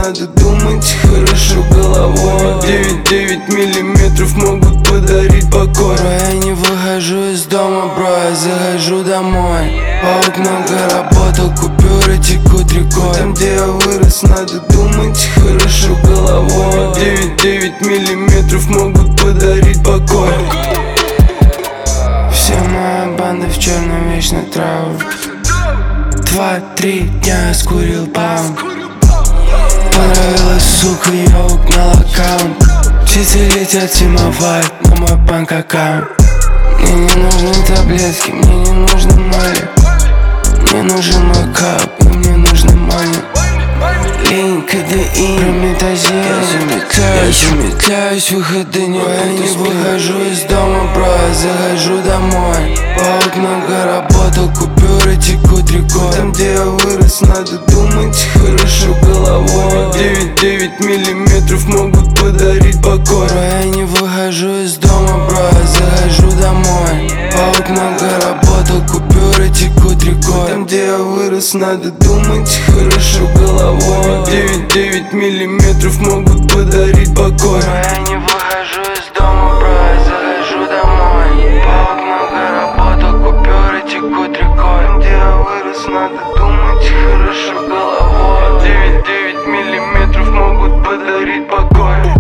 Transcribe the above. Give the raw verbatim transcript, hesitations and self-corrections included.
надо думать хорошо головой. Девять-девять миллиметров могут подарить покой. Бро, я не выхожу из дома, бро, я захожу домой. Паук много работал, купюры текут рекой. Там, где я вырос, надо думать хорошо головой. Девять-девять миллиметров могут подарить покой. Вся моя банда в черном вечно траур. Два-три дня я скурил пам. Понравилась, сука, я угнал аккаунт. Птицы летят зимовать на мой банк-аккаунт. Мне не нужны таблетки, мне не нужны моли. Мне нужен мой кап, и мне нужны мани. Лень, КДИ, прометазин. Я замедляюсь, я замедляюсь, выходы не будет. Я не выхожу из дома, бро, я захожу домой. Паук много работал, купюры текут рекой. Там, где я вырос, надо думать хорошо головой. Девять-девять миллиметров могут подарить покой. Бро, я не выхожу из дома, бро, я захожу домой. Паук много работал, купюры текут рекой. Там, где я вырос, надо думать хорошо головой. Девять-девять миллиметров могут подарить покой. Бро, я не выхожу из дома, бро, я захожу домой. Паук много работал, купюры текут рекой. Там, где я вырос, надо думать хорошо головой. Девять-девять миллиметров могут подарить покой.